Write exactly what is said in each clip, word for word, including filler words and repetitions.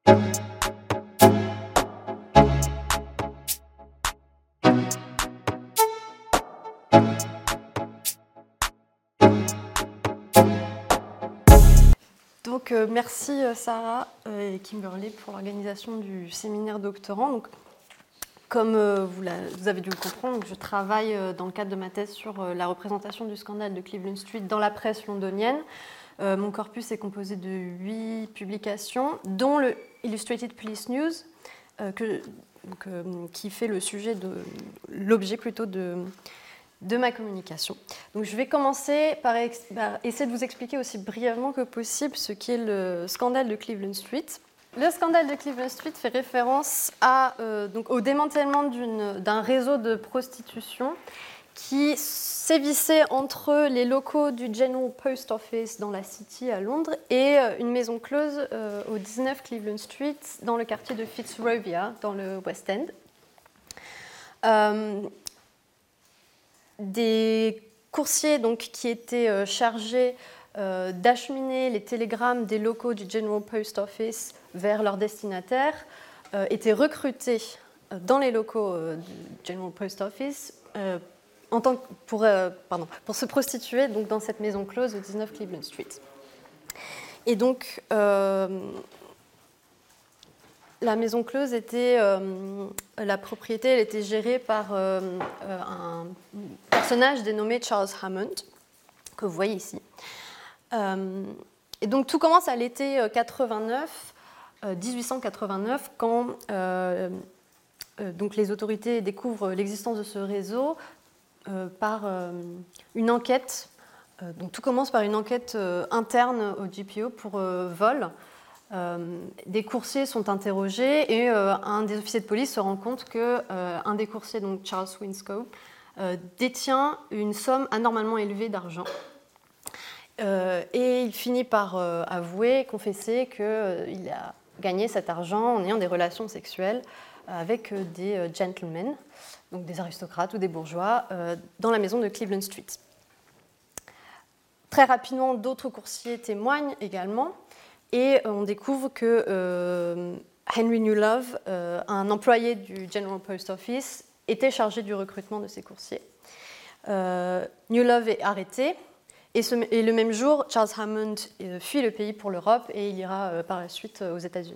Donc, euh, merci Sarah et Kimberly pour l'organisation du séminaire doctorant. Donc, comme euh, vous, la, vous avez dû le comprendre, donc je travaille euh, dans le cadre de ma thèse sur euh, la représentation du scandale de Cleveland Street dans la presse londonienne. Euh, mon corpus est composé de huit publications, dont le Illustrated Police News, euh, que, donc, euh, qui fait le sujet de l'objet plutôt de, de ma communication. Donc, je vais commencer par, ex, par essayer de vous expliquer aussi brièvement que possible ce qu'est le scandale de Cleveland Street. Le scandale de Cleveland Street fait référence à, euh, donc au démantèlement d'un réseau de prostitution qui sévissait entre les locaux du General Post Office dans la City à Londres et une maison close euh, au dix-neuf Cleveland Street dans le quartier de Fitzrovia dans le West End. Euh, des coursiers donc, qui étaient euh, chargés euh, d'acheminer les télégrammes des locaux du General Post Office vers leurs destinataires euh, étaient recrutés dans les locaux euh, du General Post Office euh, en tant que, pour, euh, pardon, pour se prostituer donc, dans cette maison close au dix-neuf Cleveland Street. Et donc, euh, la maison close était, euh, la propriété, elle était gérée par euh, un personnage dénommé Charles Hammond, que vous voyez ici. Euh, et donc, tout commence à l'été quatre-vingt-neuf, euh, dix-huit cent quatre-vingt-neuf, quand euh, euh, donc les autorités découvrent l'existence de ce réseau euh, par euh, une enquête. Euh, donc, tout commence par une enquête euh, interne au G P O pour euh, vol. Euh, des coursiers sont interrogés et euh, un des officiers de police se rend compte que euh, un des coursiers, donc Charles Winscoe, euh, détient une somme anormalement élevée d'argent. Euh, et il finit par euh, avouer, confesser qu'il euh, a gagné cet argent en ayant des relations sexuelles avec euh, des euh, gentlemen, donc des aristocrates ou des bourgeois, euh, dans la maison de Cleveland Street. Très rapidement, d'autres coursiers témoignent également, et on découvre que euh, Henry Newlove, euh, un employé du General Post Office, était chargé du recrutement de ces coursiers. Euh, Newlove est arrêté. Et, ce, et le même jour, Charles Hammond euh, fuit le pays pour l'Europe et il ira euh, par la suite euh, aux États-Unis.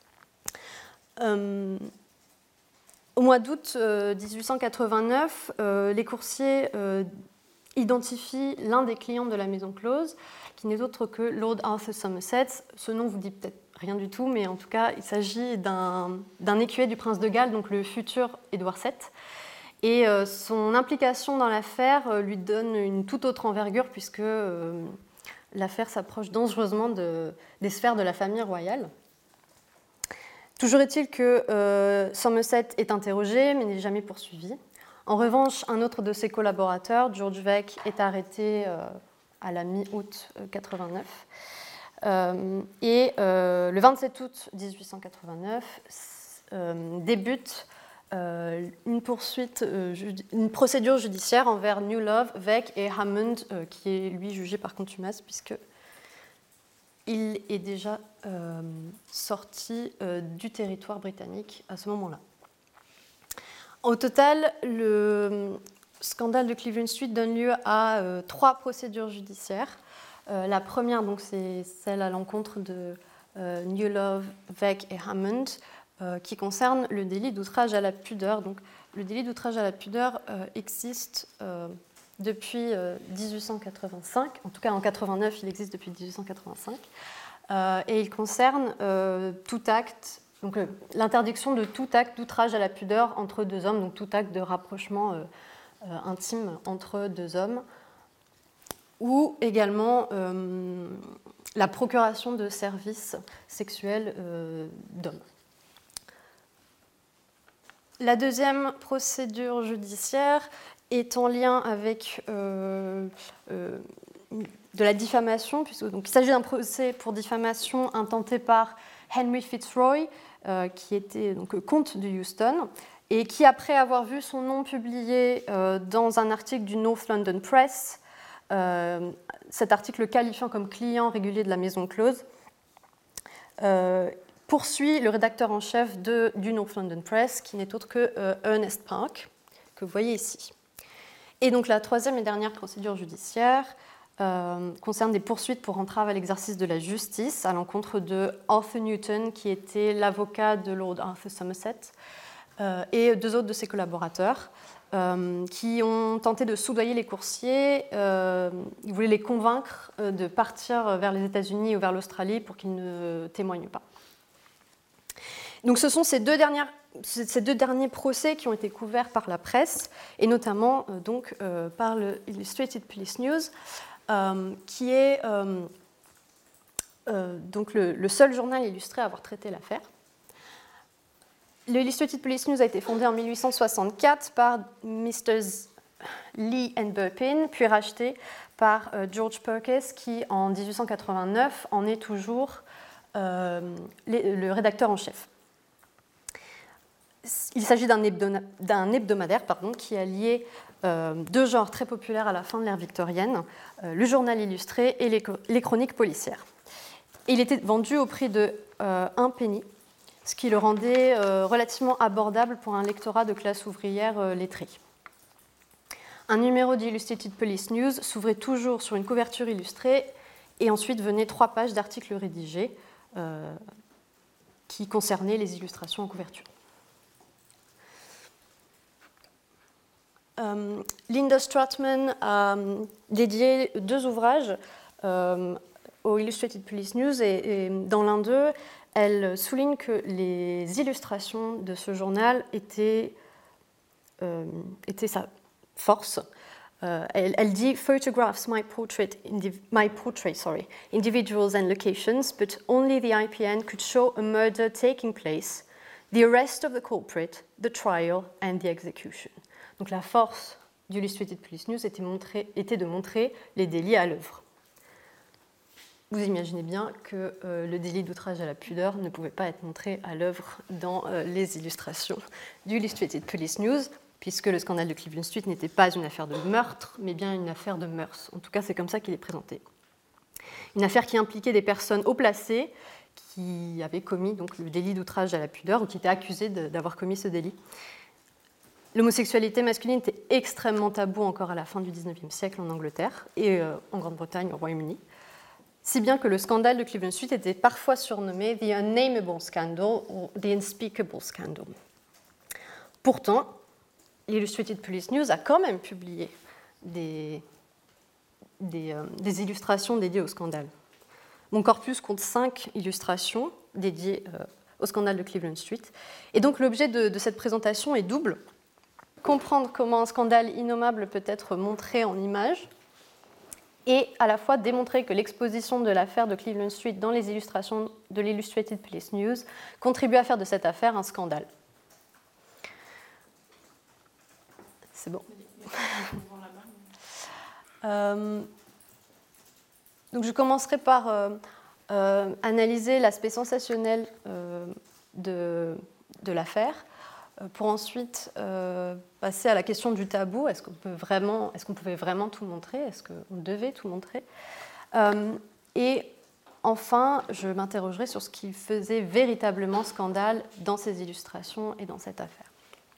Euh, au mois d'août euh, dix-huit cent quatre-vingt-neuf, euh, les coursiers euh, identifient l'un des clients de la maison close, qui n'est autre que Lord Arthur Somerset. Ce nom vous dit peut-être rien du tout, mais en tout cas, il s'agit d'un, d'un écuyer du prince de Galles, donc le futur Édouard sept. Et euh, son implication dans l'affaire euh, lui donne une toute autre envergure puisque euh, l'affaire s'approche dangereusement de, des sphères de la famille royale. Toujours est-il que euh, Somerset est interrogé mais n'est jamais poursuivi. En revanche, un autre de ses collaborateurs, George Veck, est arrêté euh, à la mi-août quatre-vingt-neuf. Euh, et euh, le vingt-sept août dix-huit cent quatre-vingt-neuf euh, débute Euh, une poursuite, euh, une procédure judiciaire envers Newlove, Veck et Hammond, euh, qui est lui jugé par contumace puisque il est déjà euh, sorti euh, du territoire britannique à ce moment-là. Au total, le scandale de Cleveland Street donne lieu à euh, trois procédures judiciaires. Euh, la première, donc, c'est celle à l'encontre de euh, Newlove, Veck et Hammond, Euh, qui concerne le délit d'outrage à la pudeur. Donc, le délit d'outrage à la pudeur euh, existe euh, depuis euh, dix-huit cent quatre-vingt-cinq, en tout cas en quatre-vingt-neuf, il existe depuis dix-huit cent quatre-vingt-cinq, euh, et il concerne euh, tout acte, donc euh, l'interdiction de tout acte d'outrage à la pudeur entre deux hommes, donc tout acte de rapprochement euh, euh, intime entre deux hommes, ou également euh, la procuration de services sexuels euh, d'hommes. La deuxième procédure judiciaire est en lien avec euh, euh, de la diffamation, puisque donc, il s'agit d'un procès pour diffamation intenté par Henry Fitzroy, euh, qui était donc, comte de Houston, et qui, après avoir vu son nom publié euh, dans un article du North London Press, euh, cet article le qualifiant comme client régulier de la maison close, euh, poursuit le rédacteur en chef de, du North London Press, qui n'est autre que euh, Ernest Park, que vous voyez ici. Et donc la troisième et dernière procédure judiciaire euh, concerne des poursuites pour entrave à l'exercice de la justice à l'encontre de Arthur Newton, qui était l'avocat de Lord Arthur Somerset, euh, et deux autres de ses collaborateurs, euh, qui ont tenté de soudoyer les coursiers. Euh, ils voulaient les convaincre euh, de partir vers les États-Unis ou vers l'Australie pour qu'ils ne témoignent pas. Donc ce sont ces deux, dernières, ces deux derniers procès qui ont été couverts par la presse, et notamment euh, donc, euh, par le Illustrated Police News, euh, qui est euh, euh, donc le, le seul journal illustré à avoir traité l'affaire. Le Illustrated Police News a été fondé en mille huit cent soixante-quatre par misters Lee and Burpin, puis racheté par euh, George Perkins, qui en dix-huit cent quatre-vingt-neuf en est toujours euh, les, le rédacteur en chef. Il s'agit d'un hebdomadaire pardon, qui a lié euh, deux genres très populaires à la fin de l'ère victorienne, euh, le journal illustré et les, les chroniques policières. Et il était vendu au prix de euh, un penny, ce qui le rendait euh, relativement abordable pour un lectorat de classe ouvrière euh, lettrée. Un numéro d'Illustrated Police News s'ouvrait toujours sur une couverture illustrée, et ensuite venaient trois pages d'articles rédigés euh, qui concernaient les illustrations en couverture. Euh, Linda Stratman a dédié deux ouvrages euh, au Illustrated Police News, et, et dans l'un d'eux, elle souligne que les illustrations de ce journal étaient, euh, étaient sa force. Euh, elle, elle dit « Photographs my portrait, my portrait sorry, individuals and locations, but only the I P N could show a murder taking place, the arrest of the culprit, the trial and the execution ». Donc la force du Illustrated Police News était, montré, était de montrer les délits à l'œuvre. Vous imaginez bien que euh, le délit d'outrage à la pudeur ne pouvait pas être montré à l'œuvre dans euh, les illustrations du Illustrated Police News, puisque le scandale de Cleveland Street n'était pas une affaire de meurtre, mais bien une affaire de mœurs. En tout cas, c'est comme ça qu'il est présenté. Une affaire qui impliquait des personnes haut placées qui avaient commis donc, le délit d'outrage à la pudeur, ou qui étaient accusées de, d'avoir commis ce délit. L'homosexualité masculine était extrêmement tabou encore à la fin du dix-neuvième siècle en Angleterre et euh, en Grande-Bretagne, au Royaume-Uni, si bien que le scandale de Cleveland Street était parfois surnommé « the unnameable scandal » ou « the unspeakable scandal ». Pourtant, l'Illustrated Police News a quand même publié des, des, euh, des illustrations dédiées au scandale. Mon corpus compte cinq illustrations dédiées euh, au scandale de Cleveland Street. Et donc l'objet de, de cette présentation est double. Comprendre comment un scandale innommable peut être montré en images, et à la fois démontrer que l'exposition de l'affaire de Cleveland Street dans les illustrations de l'Illustrated Police News contribue à faire de cette affaire un scandale. C'est bon. euh, donc je commencerai par euh, euh, analyser l'aspect sensationnel euh, de, de l'affaire, pour ensuite euh, passer à la question du tabou. Est-ce qu'on peut vraiment, est-ce qu'on pouvait vraiment tout montrer? Est-ce qu'on devait tout montrer? euh, Et enfin, je m'interrogerai sur ce qui faisait véritablement scandale dans ces illustrations et dans cette affaire.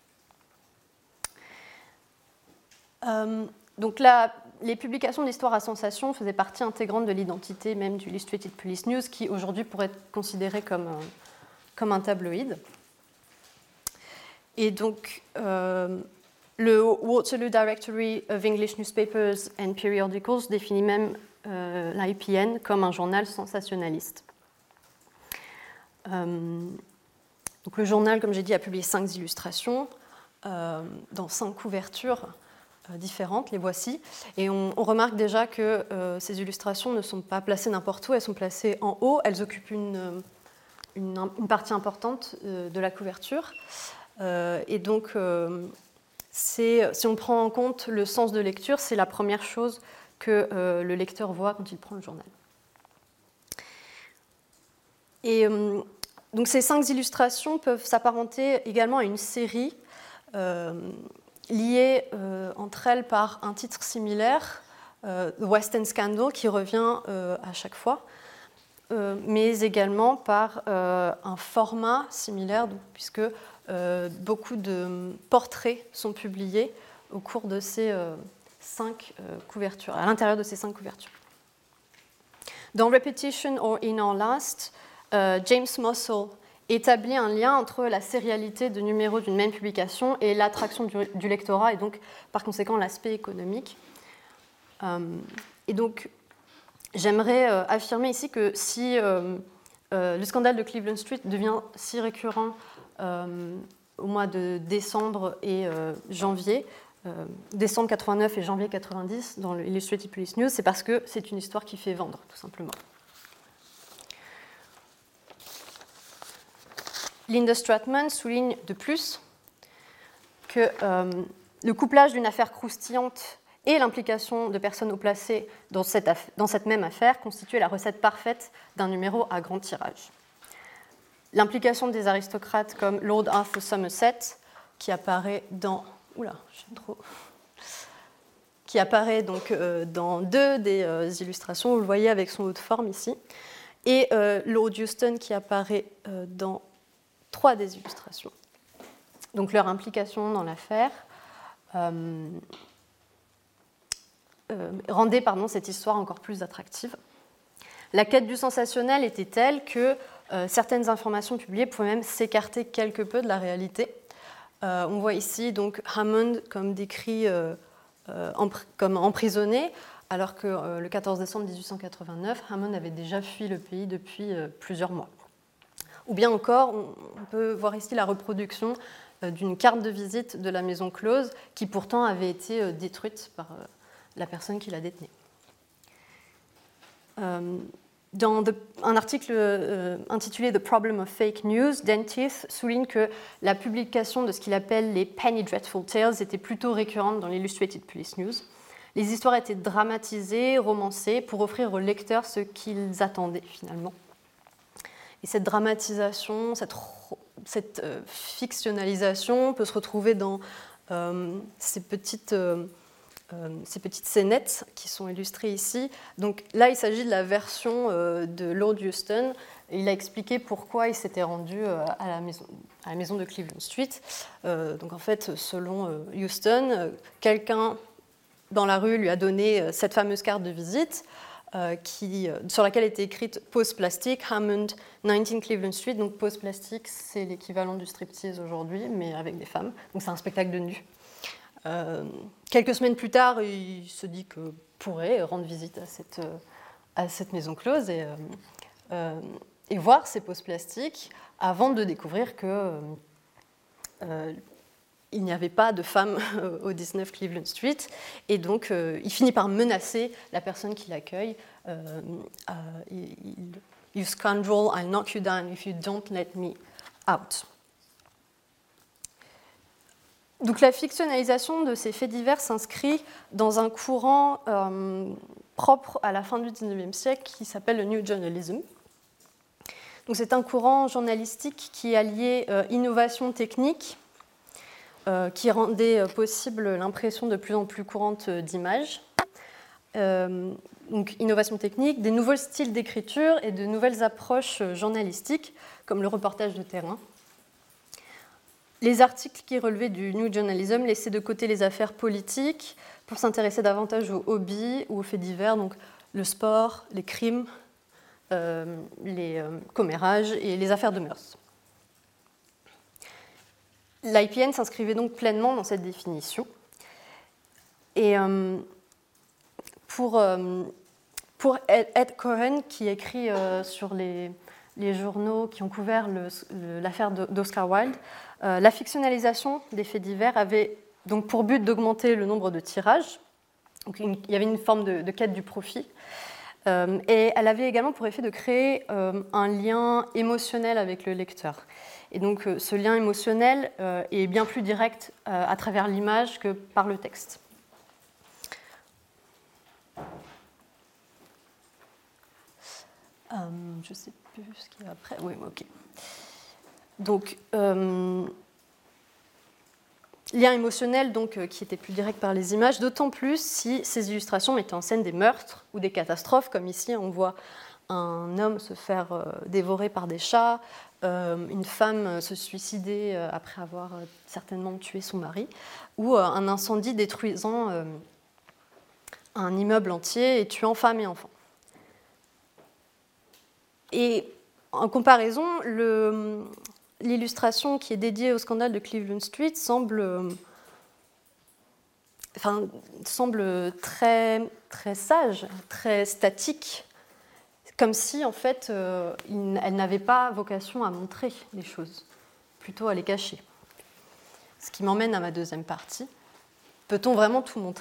Euh, donc là, les publications d'histoire à sensation faisaient partie intégrante de l'identité même du Illustrated Police News, qui aujourd'hui pourrait être considéré comme un, comme un tabloïd. Et donc, euh, le Waterloo Directory of English Newspapers and Periodicals définit même euh, l'I P N comme un journal sensationnaliste. Euh, donc le journal, comme j'ai dit, a publié cinq illustrations euh, dans cinq couvertures euh, différentes, les voici. Et on, on remarque déjà que euh, ces illustrations ne sont pas placées n'importe où, elles sont placées en haut, elles occupent une, une, une partie importante euh, de la couverture. Euh, et donc, euh, c'est, si on prend en compte le sens de lecture, c'est la première chose que euh, le lecteur voit quand il prend le journal. Et euh, donc, ces cinq illustrations peuvent s'apparenter également à une série euh, liée euh, entre elles par un titre similaire, euh, The West End Scandal, qui revient euh, à chaque fois. euh, mais également par euh, un format similaire, donc, puisque euh, beaucoup de portraits sont publiés au cours de ces euh, cinq euh, couvertures, à l'intérieur de ces cinq couvertures. Dans Repetition or In Our Last, euh, James Mossel établit un lien entre la sérialité de numéros d'une même publication et l'attraction du, du lectorat, et donc par conséquent l'aspect économique. Euh, et donc, j'aimerais euh, affirmer ici que si euh, euh, le scandale de Cleveland Street devient si récurrent euh, au mois de décembre et euh, janvier, euh, décembre quatre-vingt-neuf et janvier quatre-vingt-dix dans le Illustrated Police News, c'est parce que c'est une histoire qui fait vendre, tout simplement. Linda Stratman souligne de plus que euh, le couplage d'une affaire croustillante et l'implication de personnes haut placées dans cette, aff- dans cette même affaire constituait la recette parfaite d'un numéro à grand tirage. L'implication des aristocrates comme Lord Arthur Somerset, qui apparaît dans, oula, j'aime trop, qui apparaît donc euh, dans deux des euh, illustrations, vous le voyez avec son haut de forme ici, et euh, Lord Euston qui apparaît euh, dans trois des illustrations. Donc leur implication dans l'affaire euh, euh, rendait pardon, cette histoire encore plus attractive. La quête du sensationnel était telle que euh, certaines informations publiées pouvaient même s'écarter quelque peu de la réalité. Euh, on voit ici donc Hammond comme décrit euh, euh, empr- comme emprisonné, alors que euh, le quatorze décembre dix-huit cent quatre-vingt-neuf, Hammond avait déjà fui le pays depuis euh, plusieurs mois. Ou bien encore, on peut voir ici la reproduction d'une carte de visite de la maison close qui pourtant avait été détruite par la personne qui la détenait. Dans un article intitulé « The Problem of Fake News », Dan Teeth souligne que la publication de ce qu'il appelle les « Penny Dreadful Tales » était plutôt récurrente dans l'Illustrated Police News. Les histoires étaient dramatisées, romancées, pour offrir aux lecteurs ce qu'ils attendaient finalement. Et cette dramatisation, cette, cette euh, fictionnalisation peut se retrouver dans euh, ces, petites, euh, euh, ces petites scénettes qui sont illustrées ici. Donc là, il s'agit de la version euh, de Lord Euston. Il a expliqué pourquoi il s'était rendu euh, à, la maison, à la maison de Cleveland Street. Euh, donc en fait, selon euh, Euston, euh, quelqu'un dans la rue lui a donné euh, cette fameuse carte de visite. Euh, qui, euh, sur laquelle était écrite Pose Plastique, Hammond, dix-neuf Cleveland Street. Donc Pose Plastique, c'est l'équivalent du striptease aujourd'hui, mais avec des femmes. Donc c'est un spectacle de nu. Euh, quelques semaines plus tard, il se dit que pourrait rendre visite à cette, euh, à cette maison close et, euh, euh, et voir ces poses plastiques avant de découvrir que euh, euh, il n'y avait pas de femme au dix-neuf Cleveland Street, et donc euh, il finit par menacer la personne qui l'accueille. Euh, euh, il, You scoundrel, I'll knock you down if you don't let me out. Donc la fictionnalisation de ces faits divers s'inscrit dans un courant euh, propre à la fin du dix-neuvième siècle qui s'appelle le New Journalism. Donc c'est un courant journalistique qui alliait euh, innovation technique, Euh, qui rendait possible l'impression de plus en plus courante d'images. Euh, donc, innovation technique, des nouveaux styles d'écriture et de nouvelles approches journalistiques, comme le reportage de terrain. Les articles qui relevaient du New Journalism laissaient de côté les affaires politiques pour s'intéresser davantage aux hobbies ou aux faits divers, donc le sport, les crimes, euh, les euh, commérages et les affaires de mœurs. L'I P N s'inscrivait donc pleinement dans cette définition. Et euh, pour, euh, pour Ed Cohen, qui écrit euh, sur les, les journaux qui ont couvert le, le, l'affaire d'Oscar Wilde, euh, la fictionnalisation des faits divers avait donc pour but d'augmenter le nombre de tirages. Donc une, il y avait une forme de, de quête du profit. Euh, et elle avait également pour effet de créer euh, un lien émotionnel avec le lecteur. Et donc euh, ce lien émotionnel euh, est bien plus direct euh, à travers l'image que par le texte. Euh, je ne sais plus ce qu'il y a après. Oui, ok. Donc, euh, lien émotionnel donc, euh, qui était plus direct par les images, d'autant plus si ces illustrations mettaient en scène des meurtres ou des catastrophes, comme ici on voit un homme se faire euh, dévorer par des chats, euh, une femme se suicider euh, après avoir euh, certainement tué son mari, ou euh, un incendie détruisant euh, un immeuble entier et tuant femmes et enfants. Et en comparaison, le, l'illustration qui est dédiée au scandale de Cleveland Street semble, euh, enfin, semble très, très sage, très statique, comme si en fait euh, il, elle n'avait pas vocation à montrer les choses, plutôt à les cacher. Ce qui m'emmène à ma deuxième partie. Peut-on vraiment tout montrer ?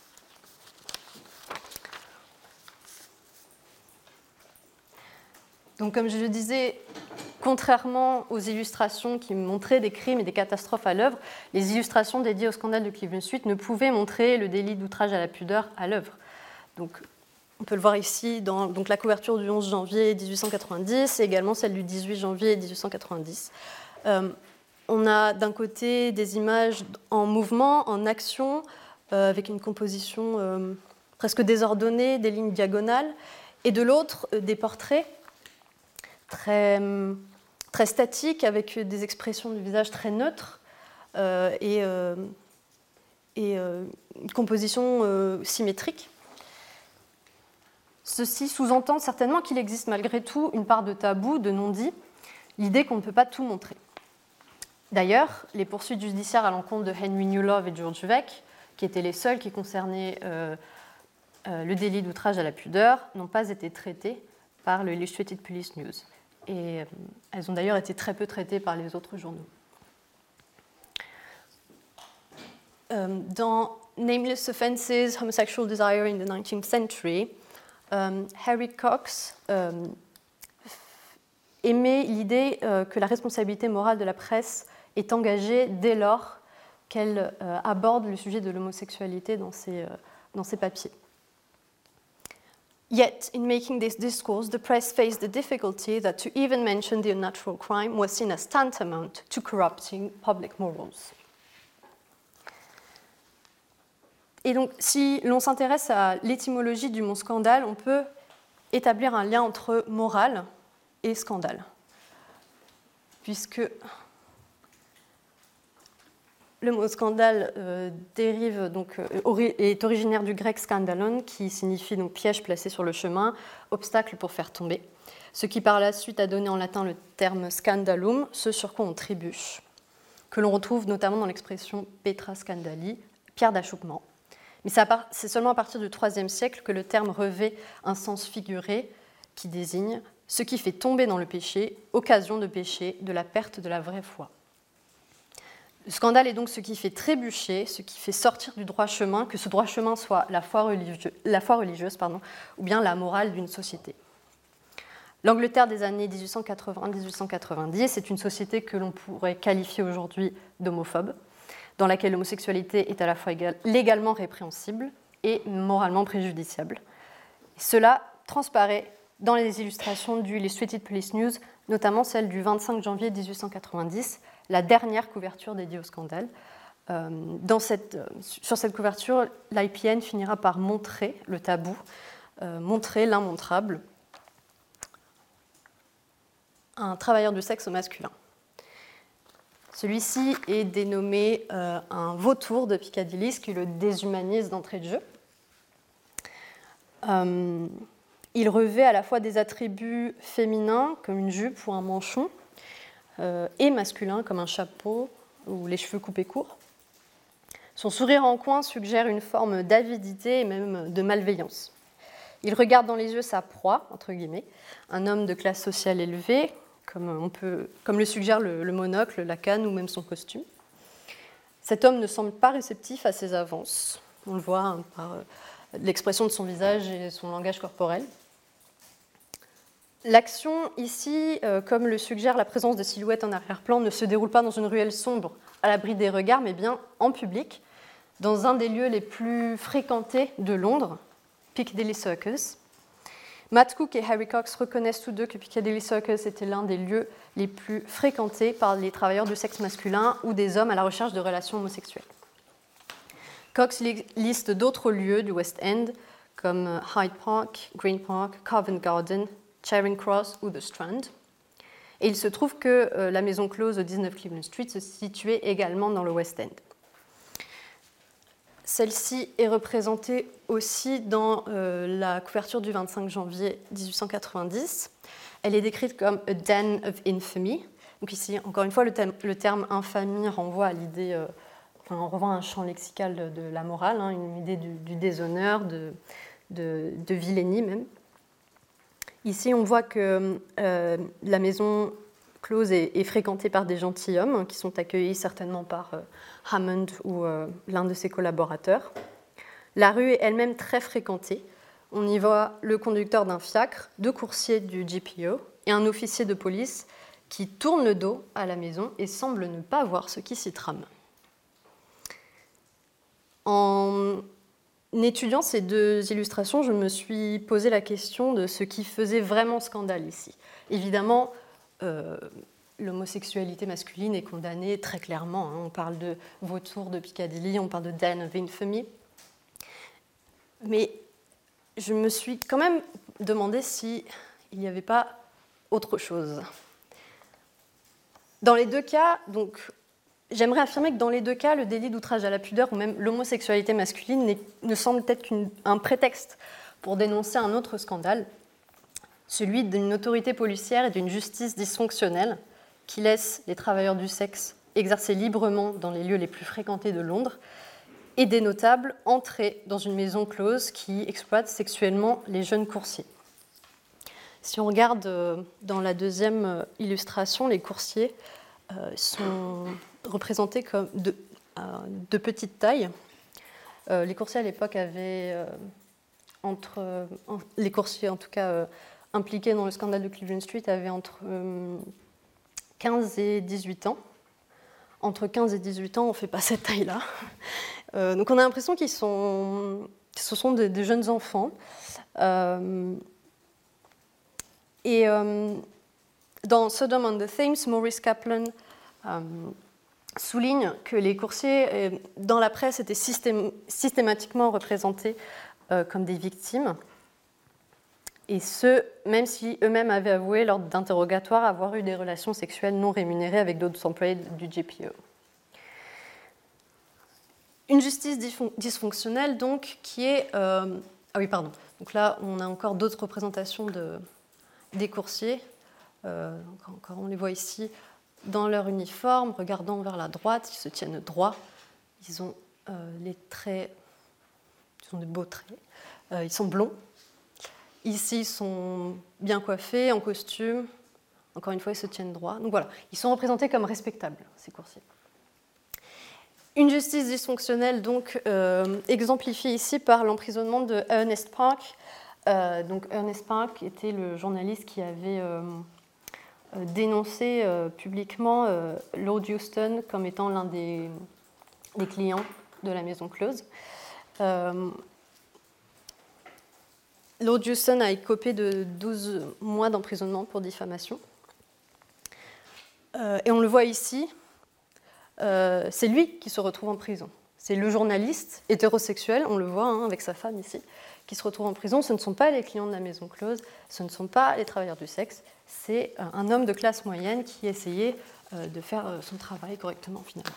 Donc, comme je le disais, contrairement aux illustrations qui montraient des crimes et des catastrophes à l'œuvre, les illustrations dédiées au scandale de Cleveland Street ne pouvaient montrer le délit d'outrage à la pudeur à l'œuvre. Donc, on peut le voir ici dans donc, la couverture du onze janvier mille huit cent quatre-vingt-dix et également celle du dix-huit janvier mille huit cent quatre-vingt-dix. Euh, on a d'un côté des images en mouvement, en action, euh, avec une composition euh, presque désordonnée, des lignes diagonales, et de l'autre, euh, des portraits très, très statiques, avec des expressions du visage très neutres euh, et, euh, et euh, une composition euh, symétrique. Ceci sous-entend certainement qu'il existe malgré tout une part de tabou, de non-dit, l'idée qu'on ne peut pas tout montrer. D'ailleurs, les poursuites judiciaires à l'encontre de Henry Newlove et George Weck, qui étaient les seuls qui concernaient euh, euh, le délit d'outrage à la pudeur, n'ont pas été traitées par le Illustrated Police News. Et euh, elles ont d'ailleurs été très peu traitées par les autres journaux. Euh, dans Nameless Offences, Homosexual Desire in the nineteenth Century, euh, Harry Cox euh, émet l'idée euh, que la responsabilité morale de la presse est engagée dès lors qu'elle euh, aborde le sujet de l'homosexualité dans ses, euh, dans ses papiers. Yet, in making this discourse, the press faced the difficulty that to even mention the unnatural crime was seen as tantamount to corrupting public morals. Et donc, si l'on s'intéresse à l'étymologie du mot scandale, on peut établir un lien entre morale et scandale, puisque le mot scandale euh, dérive donc, euh, ori- est originaire du grec scandalon, qui signifie donc piège placé sur le chemin, obstacle pour faire tomber, ce qui par la suite a donné en latin le terme scandalum, ce sur quoi on trébuche, que l'on retrouve notamment dans l'expression petra scandali, pierre d'achoppement. Mais c'est seulement à partir du troisième siècle que le terme revêt un sens figuré qui désigne ce qui fait tomber dans le péché, occasion de péché, de la perte de la vraie foi. Le scandale est donc ce qui fait trébucher, ce qui fait sortir du droit chemin, que ce droit chemin soit la foi religieuse, la foi religieuse pardon, ou bien la morale d'une société. L'Angleterre des années dix-huit cent quatre-vingts à dix-huit cent quatre-vingt-dix est une société que l'on pourrait qualifier aujourd'hui d'homophobe, dans laquelle l'homosexualité est à la fois légalement répréhensible et moralement préjudiciable. Et cela transparaît dans les illustrations du Illustrated Police News, notamment celle du vingt-cinq janvier dix-huit cent quatre-vingt-dix, la dernière couverture dédiée au scandale. Euh, dans cette, euh, sur cette couverture, l'I P N finira par montrer le tabou, euh, montrer l'immontrable, un travailleur du sexe masculin. Celui-ci est dénommé euh, un vautour de Piccadilly, ce qui le déshumanise d'entrée de jeu. Euh, il revêt à la fois des attributs féminins, comme une jupe ou un manchon, euh, et masculins, comme un chapeau ou les cheveux coupés courts. Son sourire en coin suggère une forme d'avidité et même de malveillance. Il regarde dans les yeux sa proie, entre guillemets, un homme de classe sociale élevée, comme, on peut, comme le suggère le, le monocle, la canne ou même son costume. Cet homme ne semble pas réceptif à ses avances. On le voit hein, par euh, l'expression de son visage et son langage corporel. L'action ici, euh, comme le suggère la présence de silhouettes en arrière-plan, ne se déroule pas dans une ruelle sombre à l'abri des regards, mais bien en public, dans un des lieux les plus fréquentés de Londres, Piccadilly Circus. Matt Cook et Harry Cox reconnaissent tous deux que Piccadilly Circus était l'un des lieux les plus fréquentés par les travailleurs du sexe masculin ou des hommes à la recherche de relations homosexuelles. Cox liste d'autres lieux du West End, comme Hyde Park, Green Park, Covent Garden, Charing Cross ou The Strand. Et il se trouve que euh, la maison close au dix-neuf Cleveland Street se situait également dans le West End. Celle-ci est représentée aussi dans euh, la couverture du vingt-cinq janvier dix-huit cent quatre-vingt-dix. Elle est décrite comme « a den of infamy ». Donc ici, encore une fois, le terme, le terme infamie renvoie à l'idée, euh, enfin, on renvoie à un champ lexical de, de la morale, hein, une idée du, du déshonneur, de, de, de vilainie même. Ici, on voit que euh, la maison close est, est fréquentée par des gentilshommes qui sont accueillis certainement par euh, Hammond ou euh, l'un de ses collaborateurs. La rue est elle-même très fréquentée. On y voit le conducteur d'un fiacre, deux coursiers du G P O et un officier de police qui tourne le dos à la maison et semble ne pas voir ce qui s'y trame. En étudiant ces deux illustrations, je me suis posé la question de ce qui faisait vraiment scandale ici. Évidemment, euh, l'homosexualité masculine est condamnée très clairement. Hein. On parle de vautour de Piccadilly, on parle de den of infamy. Mais je me suis quand même demandé s'il n'y avait pas autre chose. Dans les deux cas, donc, j'aimerais affirmer que dans les deux cas, le délit d'outrage à la pudeur ou même l'homosexualité masculine ne semble être qu'un prétexte pour dénoncer un autre scandale, celui d'une autorité policière et d'une justice dysfonctionnelle qui laisse les travailleurs du sexe exercer librement dans les lieux les plus fréquentés de Londres et des notables entrer dans une maison close qui exploite sexuellement les jeunes coursiers. Si on regarde dans la deuxième illustration, les coursiers euh, sont représentés comme de, euh, de petite taille. Euh, les coursiers à l'époque avaient, euh, entre, euh, les coursiers en tout cas euh, impliqués dans le scandale de Cleveland Street avaient entre euh, quinze et dix-huit ans. Entre quinze et dix-huit ans, on ne fait pas cette taille-là. Euh, donc on a l'impression qu'ils sont, ce sont des, des jeunes enfants. Euh, Et euh, dans Sodom on the Thames, Maurice Kaplan euh, souligne que les coursiers, euh, dans la presse, étaient systém- systématiquement représentés euh, comme des victimes, et ce, même si eux-mêmes avaient avoué lors d'interrogatoires avoir eu des relations sexuelles non rémunérées avec d'autres employés du G P O. Une justice dysfonctionnelle, donc, qui est... Euh, ah oui, pardon. Donc là, on a encore d'autres représentations de... des coursiers, euh, encore on les voit ici, dans leur uniforme, regardant vers la droite, ils se tiennent droit, ils ont euh, les traits, ils ont de beaux traits, euh, ils sont blonds, ici ils sont bien coiffés, en costume, encore une fois ils se tiennent droit, donc voilà, ils sont représentés comme respectables, ces coursiers. Une justice dysfonctionnelle donc euh, exemplifiée ici par l'emprisonnement de Ernest Park. Euh, donc Ernest Park était le journaliste qui avait euh, euh, dénoncé euh, publiquement euh, Lord Houston comme étant l'un des, des clients de la maison close. Euh, Lord Houston a écopé de douze mois d'emprisonnement pour diffamation. Euh, et on le voit ici, euh, c'est lui qui se retrouve en prison. C'est le journaliste hétérosexuel, on le voit hein, avec sa femme ici, qui se retrouvent en prison. Ce ne sont pas les clients de la maison close, ce ne sont pas les travailleurs du sexe, c'est un homme de classe moyenne qui essayait de faire son travail correctement finalement.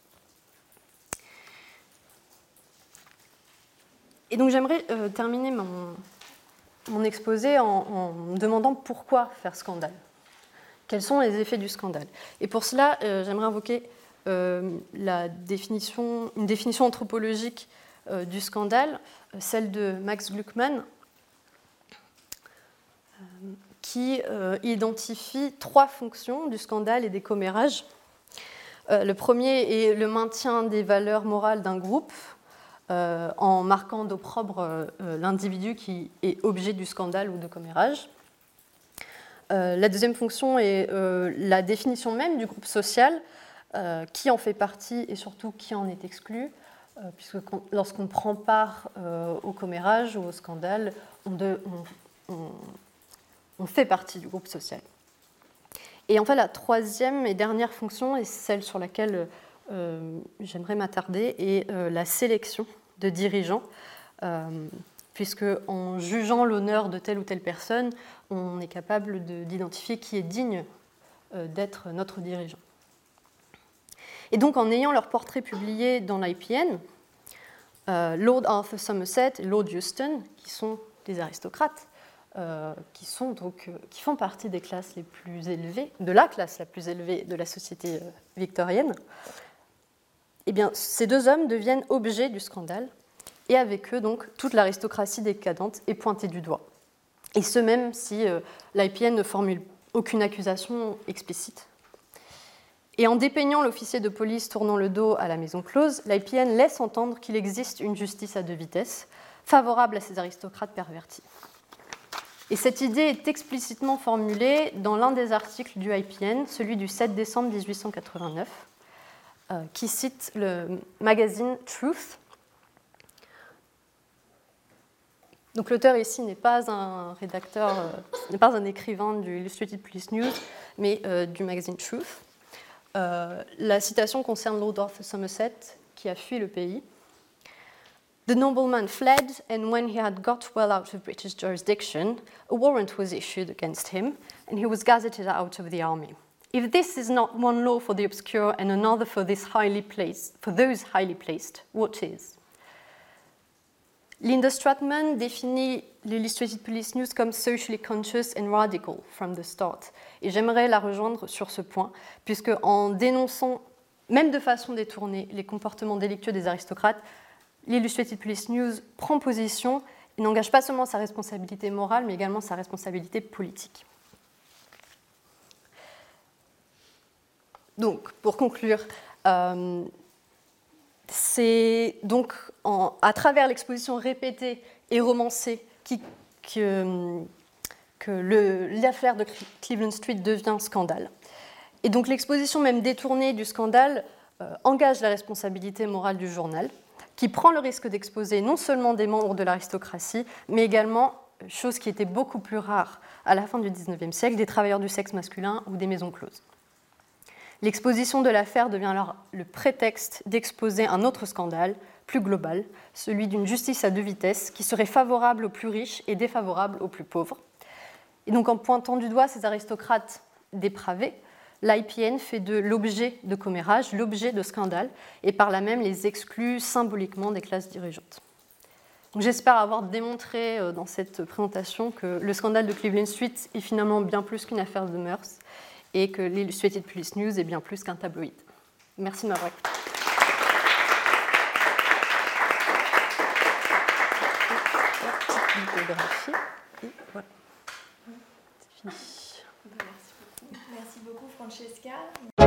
Et donc j'aimerais euh, terminer mon, mon exposé en, en me demandant pourquoi faire scandale. Quels sont les effets du scandale? Et pour cela, euh, j'aimerais invoquer euh, la définition, une définition anthropologique euh, du scandale, euh, celle de Max Gluckman, euh, qui euh, identifie trois fonctions du scandale et des commérages. Euh, le premier est le maintien des valeurs morales d'un groupe, euh, en marquant d'opprobre euh, l'individu qui est objet du scandale ou de commérage. Euh, la deuxième fonction est euh, la définition même du groupe social, euh, qui en fait partie et surtout qui en est exclu, euh, puisque lorsqu'on prend part euh, au commérage ou au scandale, on, de, on, on, on fait partie du groupe social. Et enfin, la troisième et dernière fonction, et celle sur laquelle euh, j'aimerais m'attarder, est euh, la sélection de dirigeants, euh, puisque en jugeant l'honneur de telle ou telle personne, on est capable de, d'identifier qui est digne euh, d'être notre dirigeant. Et donc, en ayant leur portrait publié dans l'I P N, euh, Lord Arthur Somerset et Lord Euston, qui sont des aristocrates, euh, qui, sont donc, euh, qui font partie des classes les plus élevées, de la classe la plus élevée de la société euh, victorienne, eh bien, ces deux hommes deviennent objets du scandale, et avec eux, donc, toute l'aristocratie décadente est pointée du doigt. Et ce, même si euh, l'I P N ne formule aucune accusation explicite. Et en dépeignant l'officier de police tournant le dos à la maison close, l'I P N laisse entendre qu'il existe une justice à deux vitesses, favorable à ces aristocrates pervertis. Et cette idée est explicitement formulée dans l'un des articles du I P N, celui du sept décembre dix-huit cent quatre-vingt-neuf, euh, qui cite le magazine Truth. Donc l'auteur ici n'est pas un rédacteur, euh, n'est pas un écrivain du Illustrated Police News, mais euh, du magazine Truth. Euh, la citation concerne Lord Arthur Somerset, qui a fui le pays. The nobleman fled, and when he had got well out of British jurisdiction, a warrant was issued against him, and he was gazetted out of the army. If this is not one law for the obscure and another for this highly placed, for those highly placed, what is? Linda Stratman définit l'Illustrated Police News comme socially conscious and radical from the start. Et j'aimerais la rejoindre sur ce point, puisque en dénonçant, même de façon détournée, les comportements délictueux des aristocrates, l'Illustrated Police News prend position et n'engage pas seulement sa responsabilité morale, mais également sa responsabilité politique. Donc, pour conclure, euh, c'est donc en, à travers l'exposition répétée et romancée qui, que, que le, l'affaire de Cleveland Street devient scandale. Et donc l'exposition même détournée du scandale euh, engage la responsabilité morale du journal, qui prend le risque d'exposer non seulement des membres de l'aristocratie, mais également, chose qui était beaucoup plus rare à la fin du dix-neuvième siècle, des travailleurs du sexe masculin ou des maisons closes. L'exposition de l'affaire devient alors le prétexte d'exposer un autre scandale, plus global, celui d'une justice à deux vitesses qui serait favorable aux plus riches et défavorable aux plus pauvres. Et donc en pointant du doigt ces aristocrates dépravés, l'I P N fait de l'objet de commérage, l'objet de scandale, et par là même les exclut symboliquement des classes dirigeantes. Donc, j'espère avoir démontré dans cette présentation que le scandale de Cleveland Street est finalement bien plus qu'une affaire de mœurs, et que l'Illustrated Police News est bien plus qu'un tabloïd. Merci de m'avoir écouté. Et voilà. C'est fini. Merci beaucoup. Merci beaucoup, Francesca.